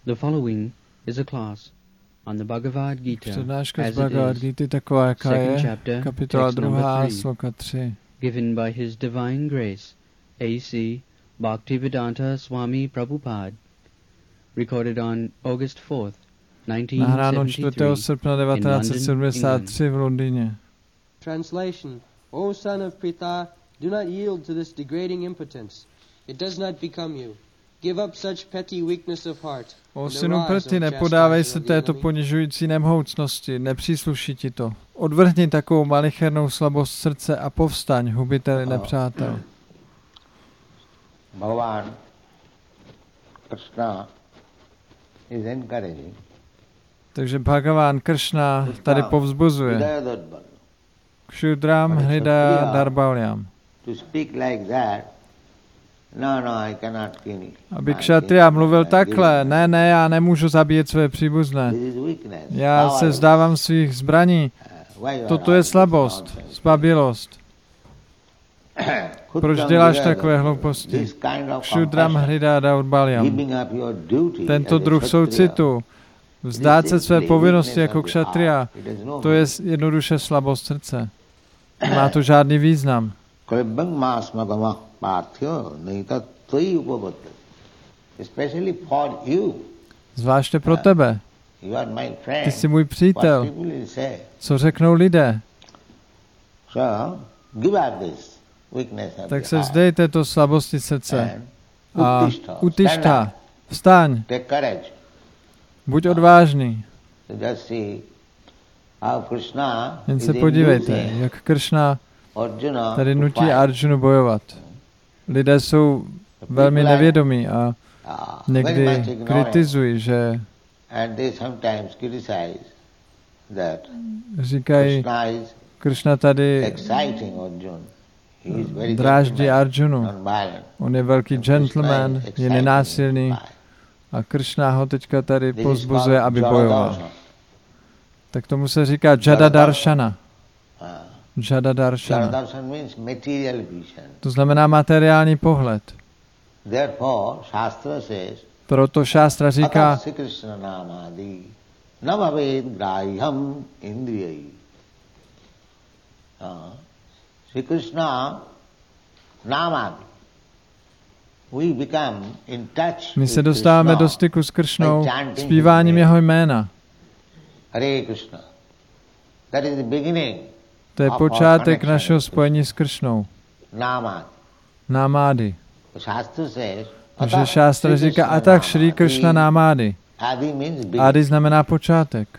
The following is a class on the Bhagavad Gita Přednáška z as it Bhagavad is, Gita taková, jaká second je, chapter, kapitola text number 2, 3, sloka 3. given by His Divine Grace, A.C. Bhaktivedanta Swami Prabhupada, recorded on August 4th, Nahráno 4. 1973 srpna in London, England. 1973 v Londýně. Translation. O son of Pritha, do not yield to this degrading impotence. It does not become you. Give up such petty weakness of heart. O synu Prty, nepodávej se této ponižující nemhoucnosti, nepřísluší ti to. Odvrhni takovou malichernou slabost srdce a povstaň, hubiteli nepřátel. Bhagavan Krishna is encouraging. Takže Bhagavan Krishna tady povzbuzuje. Kšudram Hridaya Darbalyam. To speak like that, no, I cannot kill it. Aby Kshatriya mluvil takhle, ne, já nemůžu zabíjet své příbuzné. Já se vzdávám svých zbraní. Toto je slabost, zbabělost. Proč děláš takové hlouposti? Kšudram Hridaya Darbalyam. Tento druh soucitu, vzdát se své povinnosti jako Kshatriya, to je jednoduše slabost srdce. Nemá to žádný význam. Zvláště pro tebe. Ty jsi můj přítel. Co řeknou lidé? Tak se vzdej této slabosti srdce. A utišta, vstaň. Buď odvážný. Jen se podívejte, jak Krishna tady nutí Arjunu bojovat. Lidé jsou velmi nevědomí a někdy kritizují, že říkají, Krishna tady dráždí Arjunu. On je velký gentleman, je nenásilný a Krishna ho teďka tady povzbuzuje, aby bojoval. Tak tomu se říká Jada Darshana. Jada Darshana. To znamená materiální pohled. Proto šástra říká, my se dostáváme do styku s Kršnou zpíváním jeho jména. To je počátek našeho spojení s Kršnou. Námády. Takže šástra říká, a tak Šrí Kršna námády. Adi znamená počátek.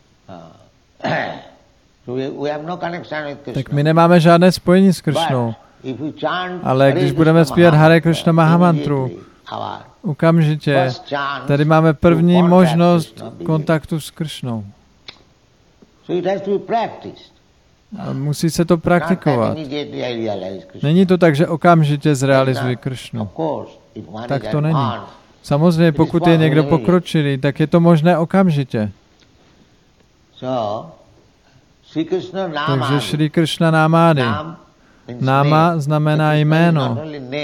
Tak my nemáme žádné spojení s Kršnou. Ale když budeme zpívat Hare Krishna Mahamantru, okamžitě tady máme první možnost kontaktu s Kršnou. A musí se to praktikovat. Není to tak, že okamžitě zrealizuji Kršnu. Tak to není. Samozřejmě, pokud je někdo pokročilý, tak je to možné okamžitě. Takže Šrí Kršna námády. Náma znamená jméno.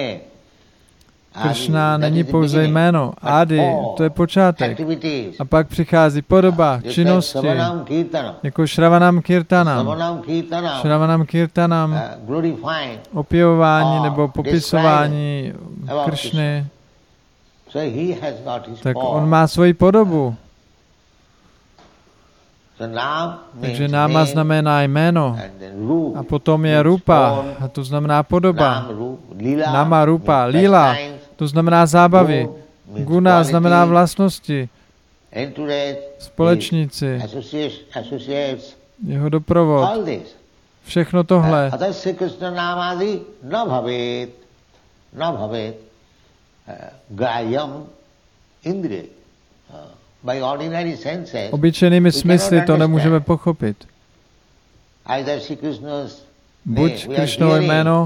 Kršna není pouze jméno. Adi, to je počátek. A pak přichází podoba, činnosti, jako Shravanam Kirtanam. Shravanam Kirtanam, opěvování nebo popisování Kršny. Tak on má svoji podobu. Takže náma znamená jméno. A potom je rupa, a to znamená podoba. Nama, rupa, lila, to znamená zábavy. Guna znamená vlastnosti. Společníci. Jeho doprovod. Všechno tohle. Obyčejnými smysly to nemůžeme pochopit. Buď Kršnovo jméno,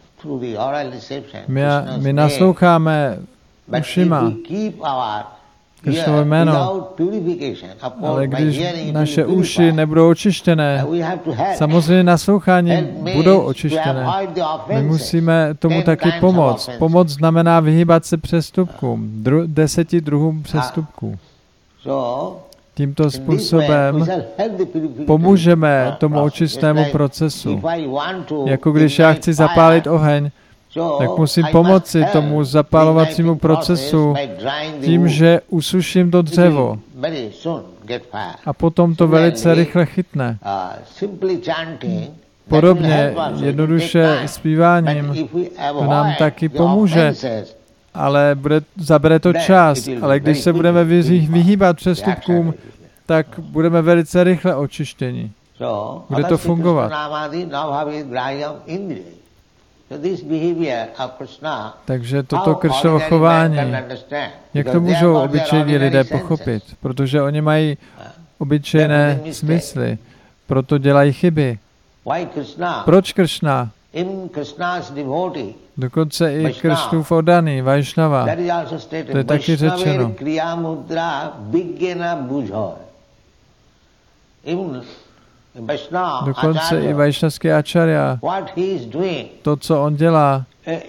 my nasloucháme ušima. Kršnovo jméno. Ale když naše uši nebudou očištěné, samozřejmě naslouchání budou očištěné. My musíme tomu taky pomoct. Pomoc znamená vyhýbat se přestupkům, 10 druhům přestupků. Tímto způsobem pomůžeme tomu očistnému procesu. Jako když já chci zapálit oheň, tak musím pomoci tomu zapalovacímu procesu tím, že usuším to dřevo. A potom to velice rychle chytne. Podobně jednoduše zpíváním to nám taky pomůže. Ale zabere to čas. Ale když se budeme vyhýbat přestupkům, tak budeme velice rychle očištěni. Bude to fungovat. Takže toto Kršnovo chování, jak to můžou obyčejní lidé pochopit? Protože oni mají obyčejné smysly, proto dělají chyby. Proč Kršna? Dokonce i Kršnův oddaný, Vajšnava, to je taky řečeno. Dokonce i Vajšnavský acharya, to, co on dělá,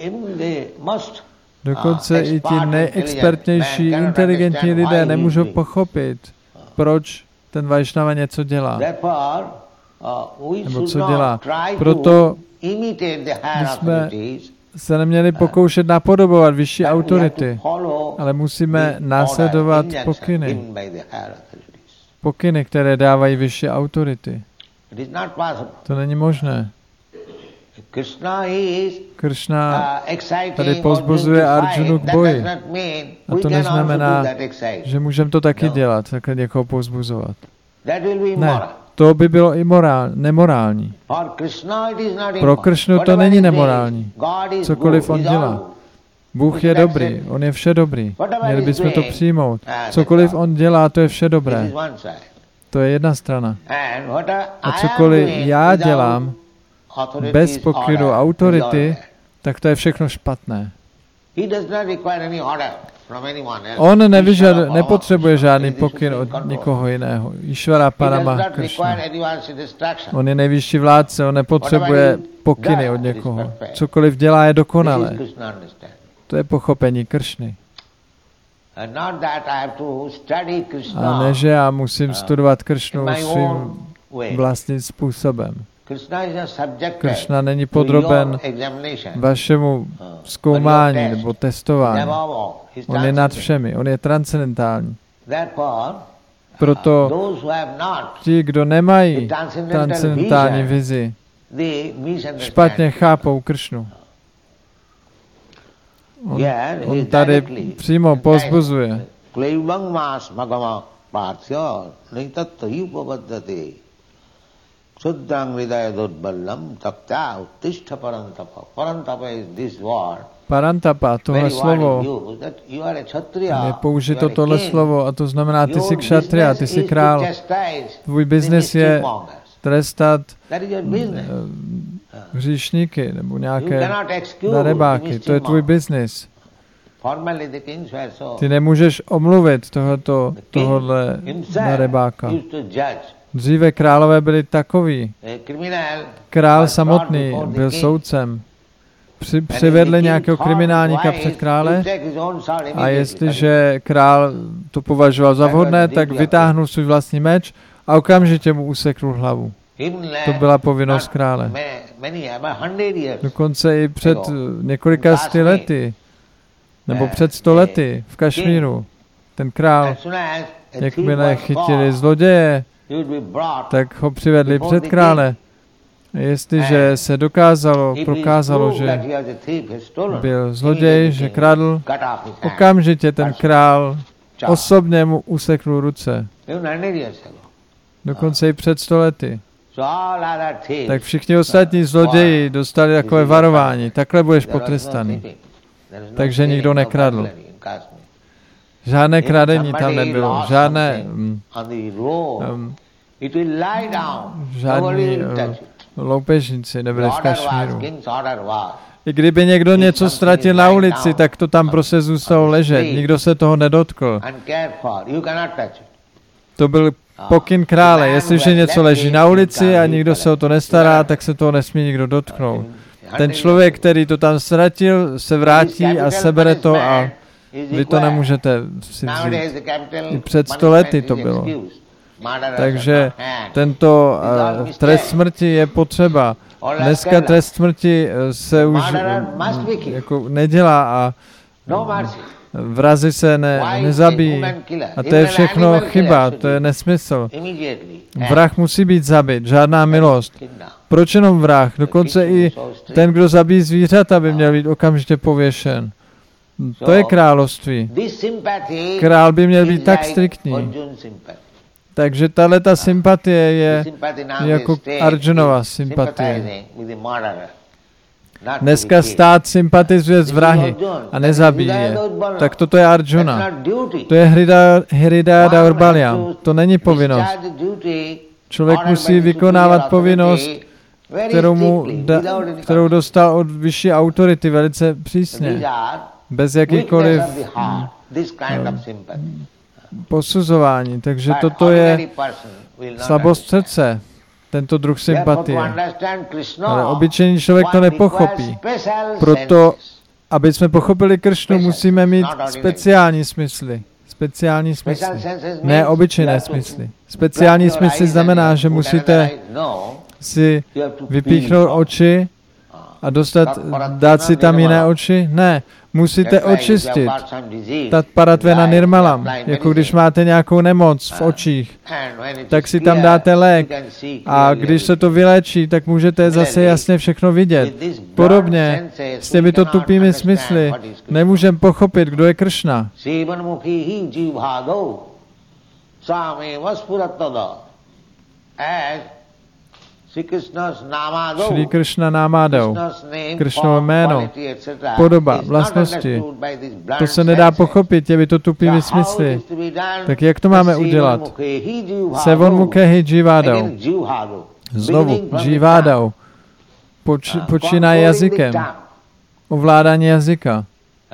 dokonce i ti nejexpertnější, inteligentní lidé nemůžou pochopit, proč ten Vajšnava něco dělá. Nebo co dělá. Proto jsme se neměli pokoušet napodobovat vyšší autority, ale musíme následovat pokyny. Pokyny, které dávají vyšší autority. To není možné. Kršna tady povzbuzuje Arjunu k boji. A to neznamená, že můžeme to taky dělat, takhle někoho povzbuzovat. Ne, to by bylo i nemorální. Pro Kršnu to není nemorální. Cokoliv on dělá. Bůh je dobrý, on je vše dobrý. Měli bychom to přijmout. Cokoliv on dělá, to je vše dobré. To je jedna strana. A cokoliv já dělám bez pokynu autority, tak to je všechno špatné. On nepotřebuje žádný pokyn od nikoho jiného. Išvara Parama Kršna. On je nejvyšší vládce, on nepotřebuje pokyny od někoho. Cokoliv dělá, je dokonalé. To je pochopení Kršny. A ne, že já musím studovat Kršnu svým vlastním způsobem. Kršna není podroben vašemu zkoumání nebo testování. On je nad všemi, on je transcendentální. Proto ti, kdo nemají transcendentální vizi, špatně chápou Kršnu. On tady přímo povzbuzuje. Parantapa, tohle slovo, je použito tohle slovo a to znamená, ty jsi kšatriya, ty jsi král. Tvůj biznes je trestat hříšníky nebo nějaké darebáky. To je tvůj biznis. Ty nemůžeš omluvit tohohle darebáka. Dříve králové byli takoví. Král samotný byl soudcem. Přivedli nějakého kriminálníka před krále a jestliže král to považoval za vhodné, tak vytáhnul svůj vlastní meč a okamžitě mu usekl hlavu. To byla povinnost krále. Dokonce i před několika lety, nebo před 100 lety v Kašmíru, ten král, jakmile chytili zloděje, tak ho přivedli před krále. Jestliže se prokázalo, že byl zloděj, že kradl, okamžitě ten král osobně mu usekl ruce. Dokonce i před 100 lety. Tak všichni ostatní zloději dostali takové varování. Takhle budeš potrestaný. Takže nikdo nekradl. Žádné kradení tam nebylo. Žádní loupežníci nebyli v Kašmíru. I kdyby někdo něco ztratil na ulici, tak to tam prostě zůstalo ležet. Nikdo se toho nedotkl. To byl pokyn krále. Jestliže něco leží na ulici a nikdo se o to nestará, tak se toho nesmí nikdo dotknout. Ten člověk, který to tam ztratil, se vrátí a sebere to a vy to nemůžete si vzít. I před 100 lety to bylo. Takže tento trest smrti je potřeba. Dneska trest smrti se už jako nedělá a vrazi se nezabíjí. A to je všechno chyba, to je nesmysl. Vrah musí být zabit, žádná milost. Proč jenom vrah? Dokonce i ten, kdo zabíjí zvířata, by měl být okamžitě pověšen. To je království. Král by měl být tak striktní. Takže tato sympatie je jako Arjunova sympatie. Dneska stát sympatizuje s vrahy a nezabíjí je. Tak toto je Arjuna. To je Hridaya Daurbalya. To není povinnost. Člověk musí vykonávat povinnost, kterou dostal od vyšší autority velice přísně. Bez jakýkoliv posuzování. Takže toto je slabost srdce, tento druh sympatie. Ale obyčejný člověk to nepochopí. Proto, aby jsme pochopili Kršnu, musíme mít speciální smysly. Speciální smysly. Ne obyčejné smysly. Speciální smysly znamená, že musíte si vypíchnout oči a dát si tam jiné oči? Ne. Musíte očistit. Tat paratvena nirmalam, jako když máte nějakou nemoc v očích, tak si tam dáte lék a když se to vyléčí, tak můžete zase jasně všechno vidět. Podobně s těmito tupými smysly nemůžeme pochopit, kdo je Kršna. Šri Kršna Námádou, Kršnovo jméno, podoba, vlastnosti. To se nedá pochopit těmito tupými smysly. Tak jak to máme udělat? Sevonmukhehi Jivádou. Znovu, Jivádou. Počínaje jazykem. Ovládání jazyka.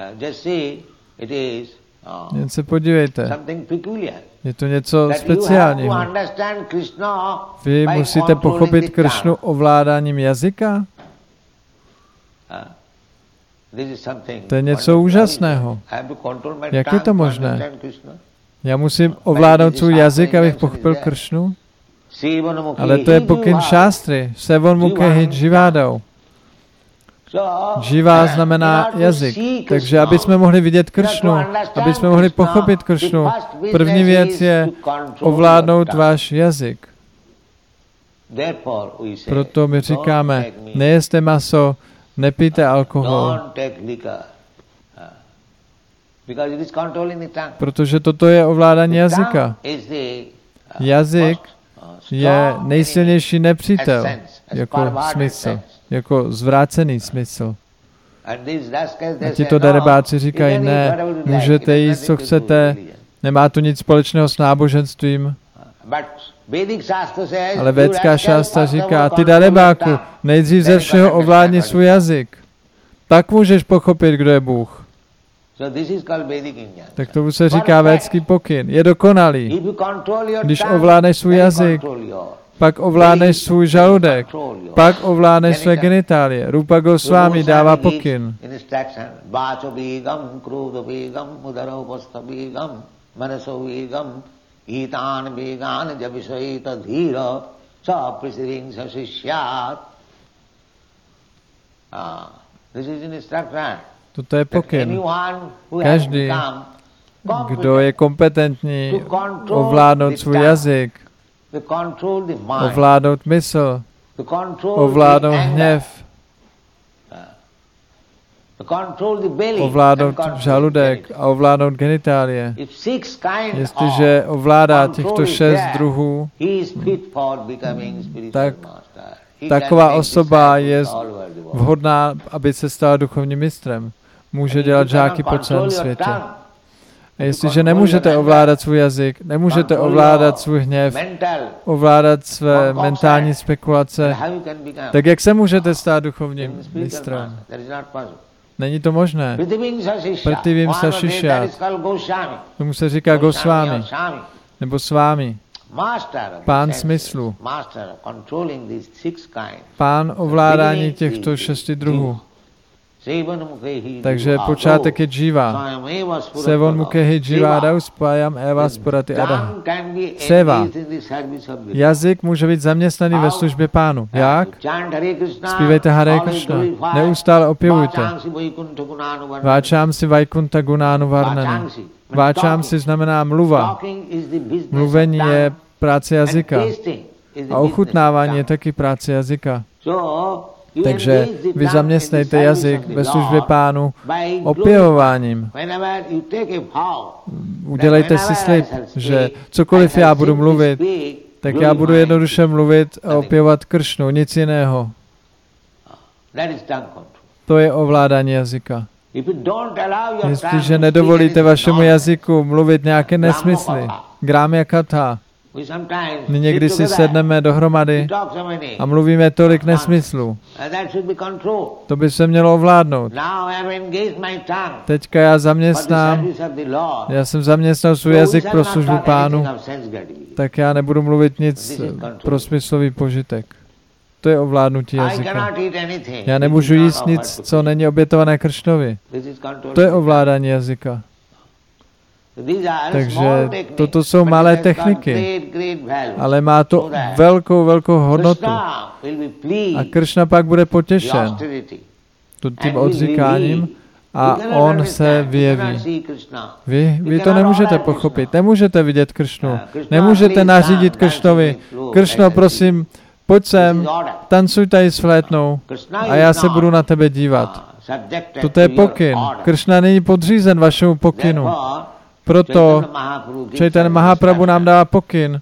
Jen se podívejte. Je to něco speciálního. Vy musíte pochopit Kršnu ovládáním jazyka? To je něco úžasného. Jak je to možné? Já musím ovládat svůj jazyk, abych pochopil Kršnu? Ale to je pokyn šástry. Sevonmukhehi Jivádou. Jiva znamená jazyk. Takže aby jsme mohli vidět Kršnu, aby jsme mohli pochopit Kršnu, první věc je ovládnout váš jazyk. Proto my říkáme, nejeste maso, nepijte alkohol. Protože toto je ovládání jazyka. Jazyk je nejsilnější nepřítel, jako smysl. Jako zvrácený smysl. A tito darebáci říkají, ne, můžete jíst, co chcete, nemá to nic společného s náboženstvím. Ale védská šástra říká, ty darebáku, nejdřív ze všeho ovládni svůj jazyk. Tak můžeš pochopit, kdo je Bůh. Tak tomu se říká védský pokyn. Je dokonalý. Když ovládneš svůj jazyk, pak ovládneš svůj žaludek, pak ovládneš své genitálie. Rupa Goswami dává pokyn. Toto je pokyn. Každý, kdo je kompetentní ovládnout svůj jazyk, ovládnout mysl, ovládnout hněv, ovládnout žaludek a ovládnout genitálie. Jestliže ovládá těchto 6 druhů, tak taková osoba je vhodná, aby se stala duchovním mistrem. Může dělat žáky po celém světě. A jestliže nemůžete ovládat svůj jazyk, nemůžete ovládat svůj hněv, ovládat své mentální spekulace, tak jak se můžete stát duchovním mistrem? Není to možné. Prativim sašišát. Tomu se říká Gosvámi, nebo Svámi. Pán smyslu. Pán ovládání těchto 6 druhů. Takže počátek je dživa. Sevon mukehi dživa dauspayam eva sporati ada. Seva. Jazyk může být zaměstnaný ve službě Pánu. Jak? Zpívejte Hare Krishna. Neustále opěvujte. Váčám si Vaikunta Gunánu Varnani. Váčám si znamená mluva. Mluvení je práce jazyka. A ochutnávání je taky práce jazyka. Takže vy zaměstnejte jazyk ve službě Pánu opěvováním. Udělejte si slib, že cokoliv já budu mluvit, tak já budu jednoduše mluvit a opěvovat Kršnu, nic jiného. To je ovládání jazyka. Jestliže nedovolíte vašemu jazyku mluvit nějaké nesmysly, grámya katha, my někdy si sedneme dohromady a mluvíme tolik nesmyslů. To by se mělo ovládnout. Teďka já jsem zaměstnal svůj jazyk pro službu Pánu, tak já nebudu mluvit nic pro smyslový požitek. To je ovládnutí jazyka. Já nemůžu jíst nic, co není obětované Kršnovi. To je ovládání jazyka. Takže toto jsou malé techniky, ale má to velkou hodnotu. A Kršna pak bude potěšen tím odříkáním a on se vyjeví. Vy to nemůžete pochopit, nemůžete vidět Kršnu, nemůžete nařídit Kršnovi. Kršno, prosím, pojď sem, tancuj tady s flétnou a já se budu na tebe dívat. Toto je pokyn. Kršna není podřízen vašemu pokynu. Proto Chaitanya Mahaprabhu nám dává pokyn.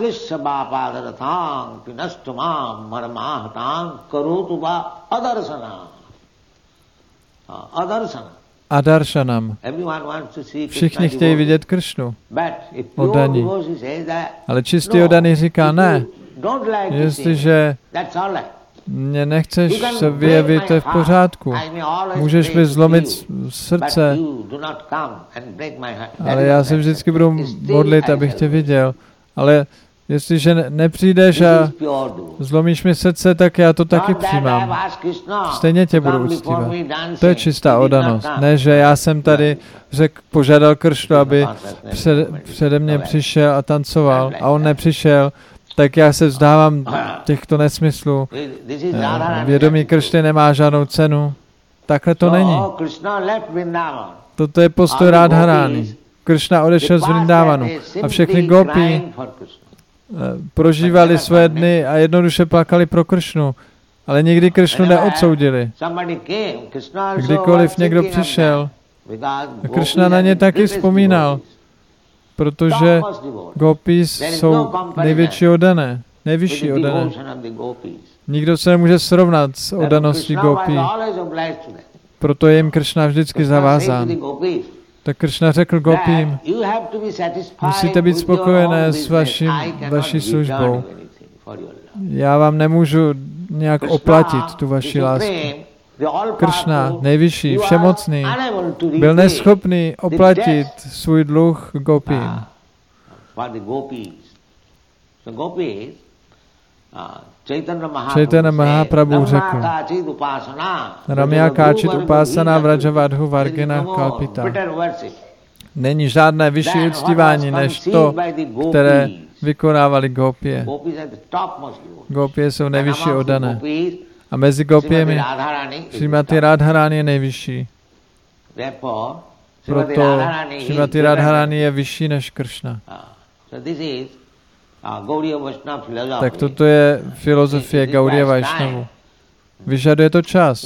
Adaršanam. Všichni chtějí vidět Kršnu. Oddaní. Ale čistý oddaný říká ne. Jestliže mě nechceš se vyjevit, to je v pořádku. Můžeš mi zlomit srdce, ale já se vždycky budu modlit, abych tě viděl. Ale jestliže nepřijdeš a zlomíš mi srdce, tak já to taky přijímám. Stejně tě budu uctívat. To je čistá oddanost. Ne, že já jsem tady požádal Kršnu, aby přede mě přišel a tancoval a on nepřišel, tak já se vzdávám těchto nesmyslů. Vědomí Kršny nemá žádnou cenu. Takhle to není. Toto je postoj Radharány. Kršna odešel z Vrindávanu a všechny gopí prožívali své dny a jednoduše plakali pro Kršnu. Ale nikdy Kršnu neodsoudili. Kdykoliv někdo přišel, Kršna na ně taky vzpomínal. Protože gopis jsou největší oddané, nejvyšší oddané. Nikdo se nemůže srovnat s oddaností gopí. Proto je jim Kršna vždycky zavázán. Tak Kršna řekl gopím, musíte být spokojené s vaší službou. Já vám nemůžu nějak oplatit tu vaši lásku. Kršna, nejvyšší, všemocný, byl neschopný oplatit svůj dluh gopím. Chaitanya Mahaprabhu řekl, Ramya Káčit upásana Vrajavadhu Vargina Kalpita. Není žádné vyšší uctívání než to, které vykonávali gopie. Gopie jsou nejvyšší oddané. A mezi gopiemi Srimati Radharani je nejvyšší. Proto Srimati Radharani je vyšší než Kršna. Tak toto je filozofie Gaudiya Vaishnavu. Vyžaduje to čas.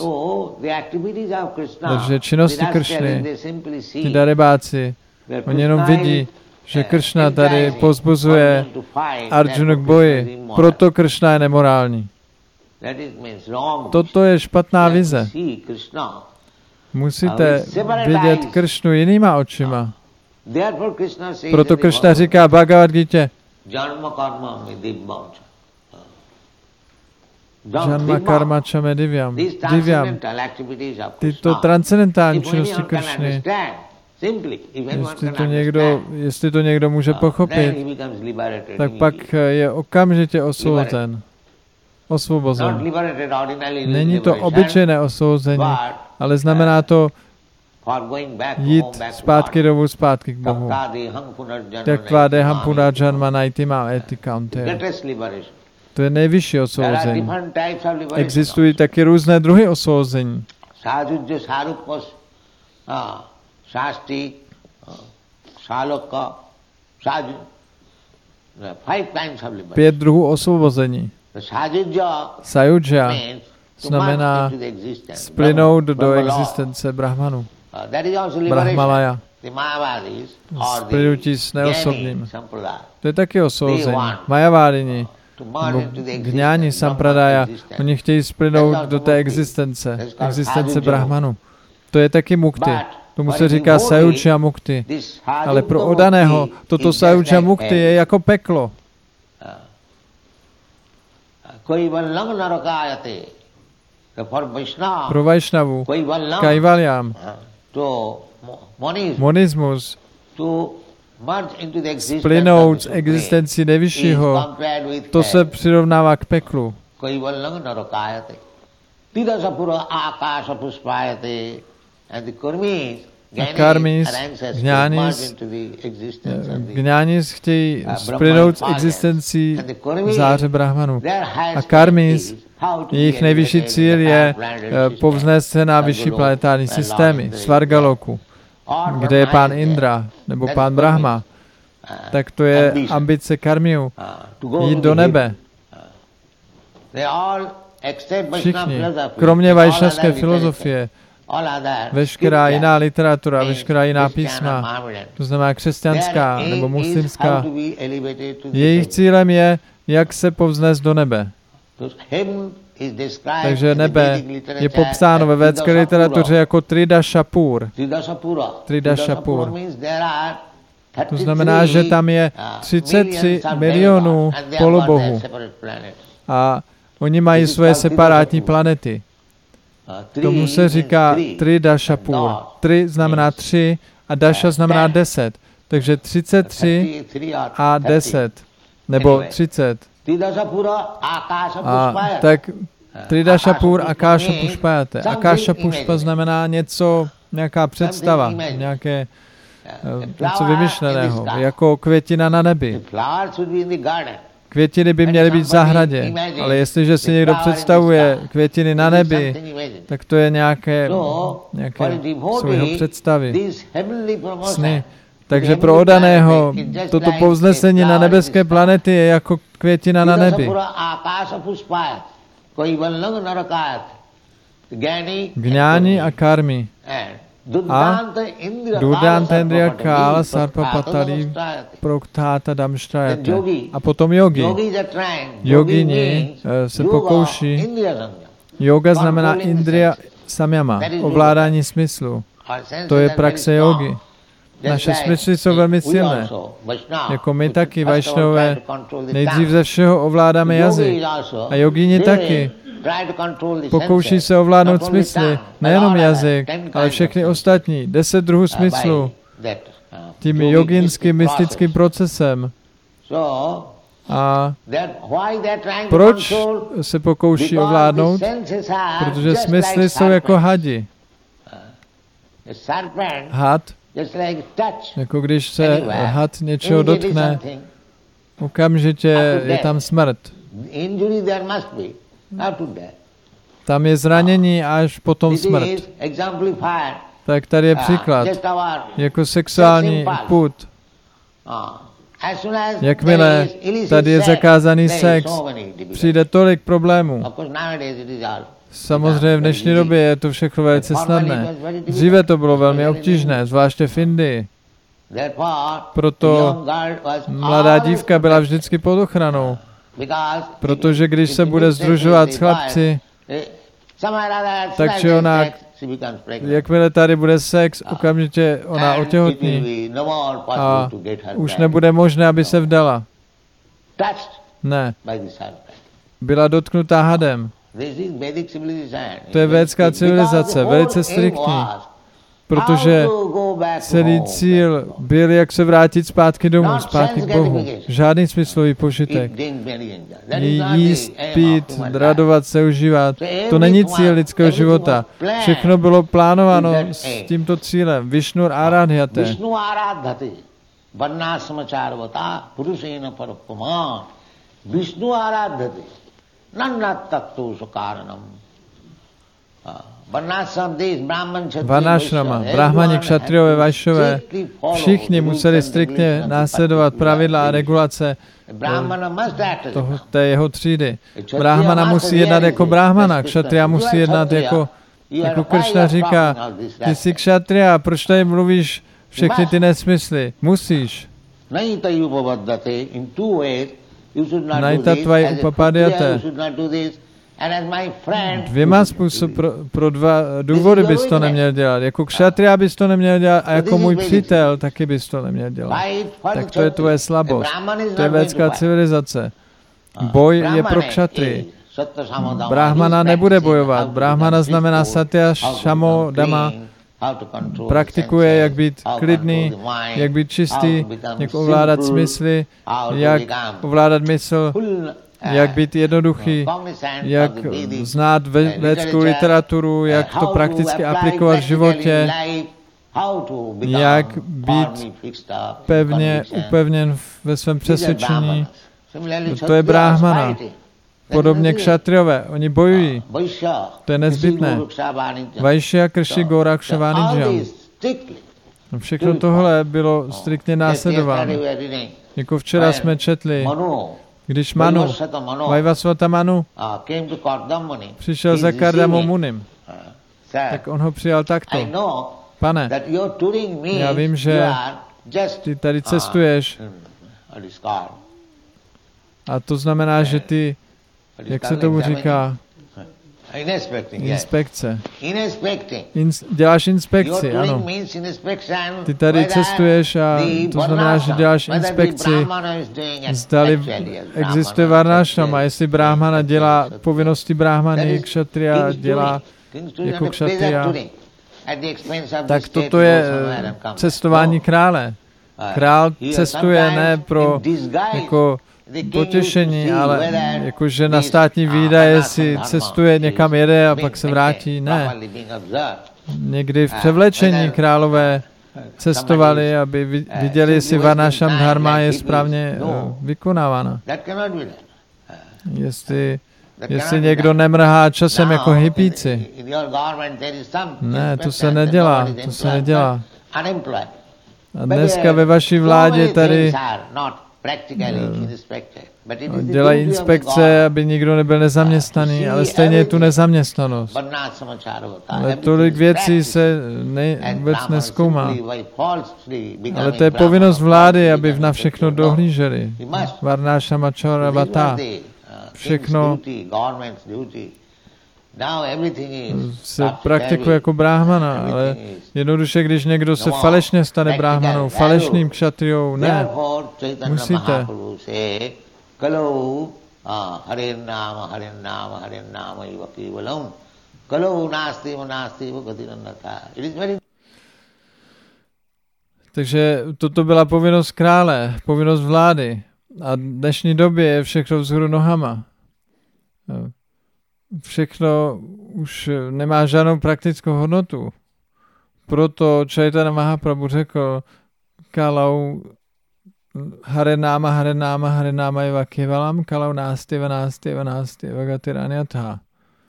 Takže činnosti Kršny, ti darebáci, oni jenom vidí, že Kršna tady povzbuzuje Arjunu k boji. Proto Kršna je nemorální. Toto je špatná vize. Musíte vidět Kršnu jinýma očima. Proto Krishna říká Bhagavad Gita, Janma karma čame divyam. Tyto transcendentální činnosti Krishny, jestli to někdo může pochopit, tak pak je okamžitě osvobozen. Není to obyčejné osvobození, ale znamená to jít zpátky k Bohu. Jakva deham punarjanma naitimam eti kaunte. To je nejvyšší osvobození. Existují taky různé druhy osvobození. Pět druhů osvobození. Sayujja znamená splynout do existence Brahmanu. Brahmalaya. Splynutí s neosobním. To je taky osvobození. Mayavádini, Gňáni Sampradaya, oni chtějí splynout do té existence Brahmanu. To je taky mukti. Tomu se říká Sayujja mukti. Ale pro oddaného toto Sayujja mukti je jako peklo. Pro Vaishnavu, Kaivalyam, monismus, splynout z existenci nejvyššího, to se přirovnává k peklu. A karmis, gňánis chtějí splynout z existencí záře Brahmanu. A karmis, jejich nejvyšší cíl je povznést se na vyšší planetární systémy, Svargaloku, kde je pán Indra nebo pán Brahma. Tak to je ambice karmiů, jít do nebe. Všichni, kromě vajšnavské filozofie, veškerá jiná literatura, veškerá jiná písma, to znamená křesťanská nebo muslimská, jejich cílem je, jak se povznést do nebe. Takže nebe je popsáno ve védské literatuře jako Tridashapur. To znamená, že tam je 33 milionů polobohů. A oni mají svoje separátní planety. Tomu se říká Tridashapur. Tri znamená 3 a Dasha znamená 10. Takže 33 a 10. Nebo 30. A tak Tridashapur Akasha Pushpayate. Akasha Pushpa znamená něco, nějaká představa, nějaké něco vymyšleného, jako květina na nebi. Květiny by měly být v zahradě, ale jestliže si někdo představuje květiny na nebi, tak to je nějaké svého představy, sny. Takže pro oddaného toto povznesení na nebeské planety je jako květina na nebi. Gňáni a karmi. A Durdantendriya Kala Sarpa Patali Proktáta Damštrajate. A potom yogi. Yogini se pokouší. Yoga znamená Indriya Samyama, ovládání smyslu. To je praxe jogy. Naše smysly jsou velmi silné. Jako my taky, Vajšnové, nejdřív ze všeho ovládáme jazyk. A jogini taky. Pokouší se ovládnout smysly, nejenom jazyk, ale všechny ostatní, 10 druhů smyslu, tím joginským mystickým procesem. A proč se pokouší ovládnout? Protože smysly jsou jako hadi. Had, jako když se had něčeho dotkne, okamžitě je tam smrt. Tam je zranění až potom smrt. Tak tady je příklad. Jako sexuální pud. Jakmile tady je zakázaný sex, přijde tolik problémů. Samozřejmě v dnešní době je to všechno velice snadné. Dříve to bylo velmi obtížné, zvláště v Indii. Proto mladá dívka byla vždycky pod ochranou. Protože když se bude sdružovat s chlapci, tak či onak Jakmile tady bude sex, okamžitě ona otěhotní a už nebude možné, aby se vdala. Ne. Byla dotknutá hadem. To je védská civilizace, velice striktní. Protože celý cíl byl, jak se vrátit zpátky domů, zpátky k Bohu. Žádný smyslový požitek. Jíst, pít, radovat se, užívat. To není cíl lidského života. Všechno bylo plánováno s tímto cílem. Višnur áradhyate. Višnu áradhyate. Varnášrama, brahmani, kšatriové, vajšové, všichni museli striktně následovat pravidla a regulace té jeho třídy. Brahmana musí jednat jako brahmana, kšatria musí jednat jako Kršna říká, ty jsi kšatria, proč tady mluvíš všechny ty nesmysly? Musíš. Najtatvaj upapadyate. Dvěma pro dva důvody bys to neměl dělat. Jako kšatria bys to neměl dělat a jako můj přítel taky bys to neměl dělat. Tak to je tvoje slabost. To je védská civilizace. Boj je pro kšatry. Brahmana nebude bojovat. Brahmana znamená satya, shamo, dama. Praktikuje, jak být klidný, jak být čistý, jak ovládat smysly, jak ovládat mysl, jak být jednoduchý, jak znát védskou literaturu, jak to prakticky aplikovat v životě, jak být pevně upevněn ve svém přesvědčení. To je brahmana. Podobně kšatriové, oni bojují. To je nezbytné. Vajšya, Krši, Goraksha, Vanidžam. Všechno tohle bylo striktně následováno. Jako včera jsme četli, když Manu, Vajvasvata Manu, přišel za Kardama Munim, tak on ho přijal takto. Pane, já vím, že ty tady cestuješ a to znamená, že ty, jak se tomu říká, inspekce. Děláš inspekci, ano. Ty tady cestuješ a to znamená, že děláš inspekci. Zdali existuje varnášrama, jestli brahmana dělá povinnosti brahmany, kšatria dělá jako kšatria. Tak toto je cestování krále. Král cestuje ne pro jako potěšení, ale jakože na státní výdaje si cestuje, někam jede a pak se vrátí. Ne. Někdy v převlečení králové cestovali, aby viděli, jestli varnášam dharma je správně vykonávána. Jestli někdo nemrhá časem jako hippíci. Ne, to se nedělá. A dneska ve vaší vládě tady dělají inspekce, aby nikdo nebyl nezaměstnaný, ale stejně je tu nezaměstnanost. Ale tolik věcí se vůbec nezkoumá. Ale to je povinnost vlády, aby na všechno dohlíželi. Varnášrama Charavata. Všechno se praktikuje jako brahmana, ale jednoduše, když někdo se falešně stane brahmanou, falešným kšatriou, ne, musíte. Takže toto byla povinnost krále, povinnost vlády. A v dnešní době je všechno vzhůru nohama. Všechno už nemá žádnou praktickou hodnotu. Proto Chaitanya Mahaprabhu řekl Kalau Harenama eva kevalam Kalau nástiva gatiranyatha.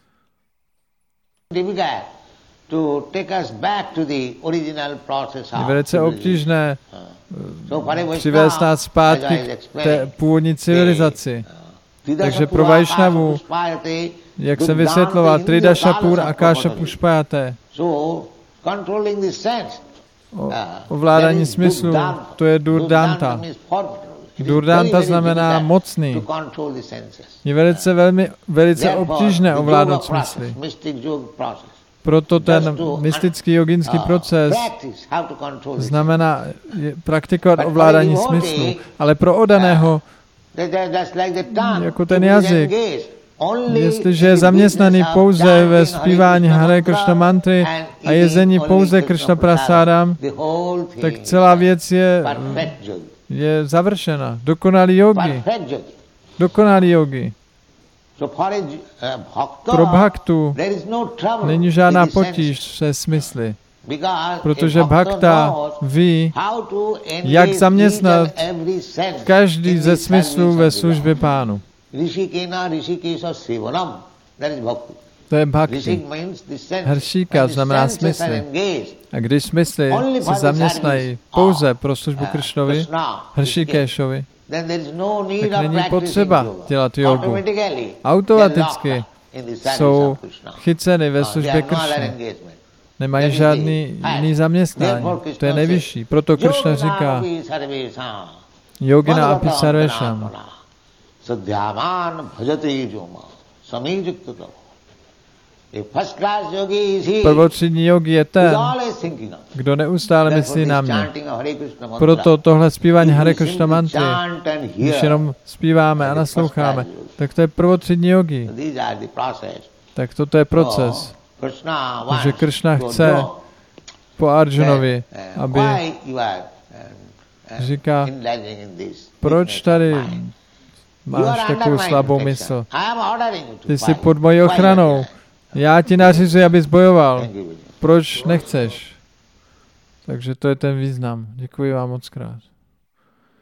Je velice obtížné přivést nás zpátky k té původní civilizaci. Takže pro Vajšnavu, jak se vysvětloval, Tridashapur Akasha Pushpayate. Ovládání smyslu, to je Durdanta. Durdanta znamená mocný. Je velice obtížné ovládnout smysly. Proto ten mystický joginský proces znamená praktikovat ovládání smyslu. Ale pro oddaného, jako ten jazyk, jestliže je zaměstnaný pouze ve zpívání Hare Krishna mantry a jezení pouze Krishna prasádam, tak celá věc je završena. Dokonalý yogi. Dokonalý yogi. Pro bhaktu není žádná potíž se smysly, protože bhakta ví, jak zaměstnat každý ze smyslů ve službě Pánu. To je bhakti. Hršíka znamená smysly. A když smysly se zaměstnají pouze pro službu Kršnovi, Hršíkéšovi, tak není potřeba dělat jogu. Automaticky jsou chyceny ve službě Kršny. Nemají žádný jiný zaměstnání. To je nejvyšší. Proto Kršna říká Yogina api sarvesham. Prvotřídní yogi je ten, kdo neustále myslí na mě. Proto tohle zpívání Hare Krishna mantry, když jenom zpíváme a nasloucháme, tak to je prvotřídní yogi. Tak toto je proces. Takže Krishna chce po Arjunovi, aby říká, proč tady máš takovou slabou mysl? Ty jsi pod mojí ochranou. Já ti nařizuji, abys bojoval. Proč nechceš? Takže to je ten význam. Děkuji vám moc krát.